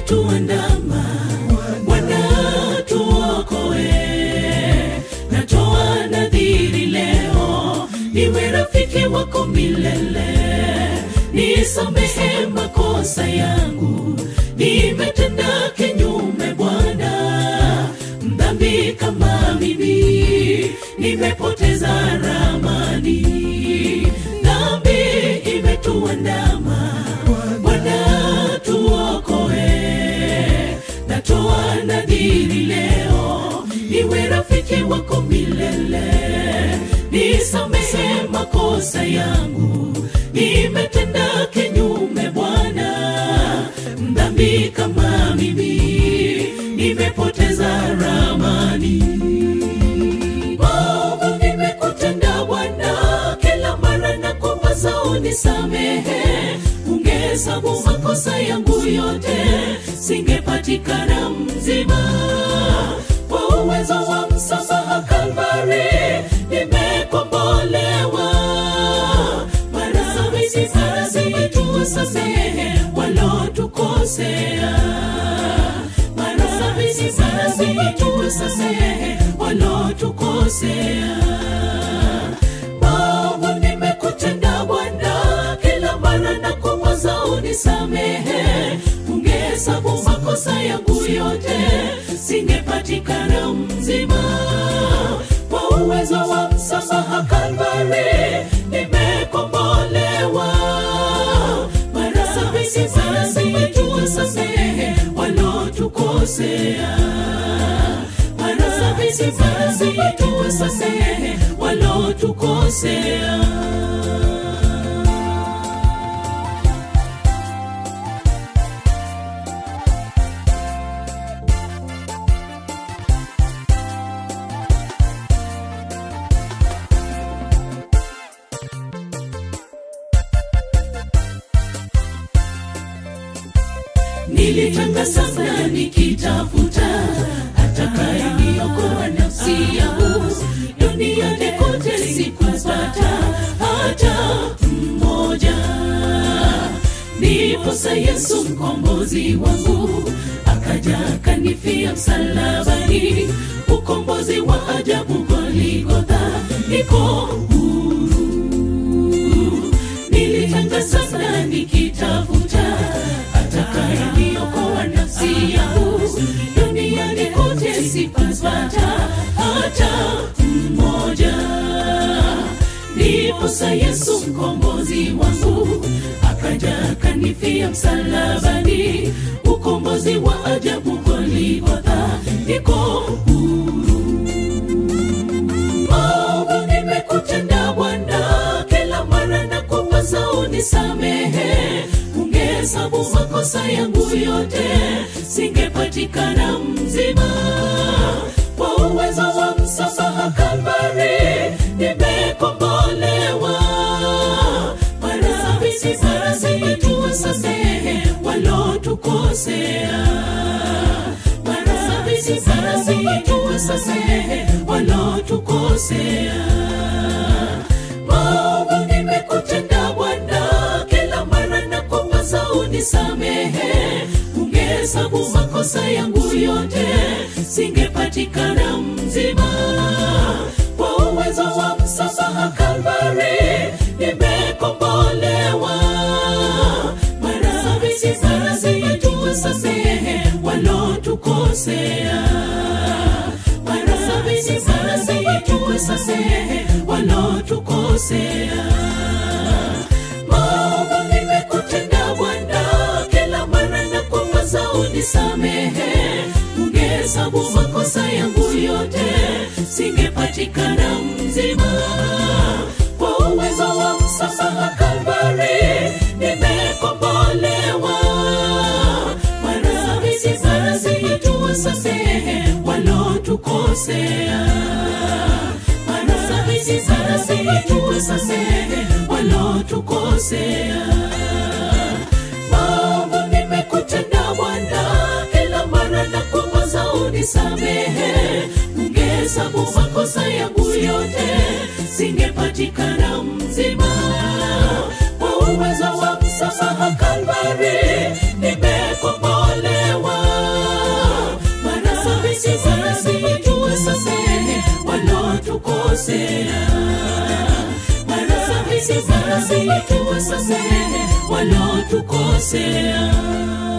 imetuandama, Bwana tuokoe. Natoa nadhiri leo, niwe rafiki wako milele. Nisamehe makosa yangu, nimetenda kinyume Bwana. Mdhambi kama mimi, nimepoteza ramani. Dhambi imetuandama, Bwana tuokoe. Natoa nadhiri leo, niwe rafiki wako milele. Nisamehe makosa yangu, nimetenda kinyume Bwana. Mdhambi kama mimi, nimepoteza ramani. Maovu nimekutenda Bwana, kila mara nakuomba unisamehe. Ungehesabu makosa yangu yote, singepatikana mzima. Kwa uwezo wa msamaha Kalvari, nimekombolewa. Mara tuwasamehe walotukosea. Mara tuwasamehe walotukosea. Maovu nimekutenda Bwana, kila mara nakuomba unisamehe. Ungehesabu makosa yangu yote, singepatikana mzima. Kwa uwezo wa msamaha Kalvari, nimekombolewa. Mara tuwasamehe walotukosea. Mara tuwasamehe walotukosea. Nilitanga sana nikitafuta atakayeniokoa nafsi yangu. Duniani kote sikupata hata mmoja. Ndiposa Yesu mkombozi wangu akaja akanifia msalabani. Ukombozi wa ajabu Golgotha, niko huru. Nilitanga sana nikitafuta atakayeniokoa nafsi yangu. Duniani kote sikupata hata mmoja. Ndiposa Yesu mkombozi wangu akaja akanifia msalabani. Ukombozi wa ajabu Golgotha, niko huru. Maovu nimekutenda Bwana, kila mara nakuomba unisamehe. Ungehesabu makosa yangu yote, singepatikana mzima. Kwa uwezo wa msamaha Kalvari, nimekombolewa. Mara tuwasamehe walotukosea. Mara tuwasamehe walotukosea. Maovu nimekutenda Bwana, kila mara nakuomba unisamehe. Ungehesabu makosa yangu yote, singepatikana mzima. Kwa uwezo wa msamaha Kalvari, nimekombolewa. Mara tuwasamehe walotukosea. Mara tuwasamehe walotukosea. Maovu nimekutenda Bwana, kila mara nakuomba unisamehe. Ungehesabu makosa yangu yote, singepatikana mzima. Kwa uwezo wa msamaha Kalvari, nimekombolewa. Mara tuwasamehe walotukosea. Mara tuwasamehe walotukosea. Maovu nimekutenda Bwana, kila mara nakuomba unisamehe. Ungehesabu makosa yangu yote, singepatikana mzima. Kwa uwezo wa msamaha Kalvari, nimekombolewa. tulikosea. Mara sabini tuwasamehe walotukosea.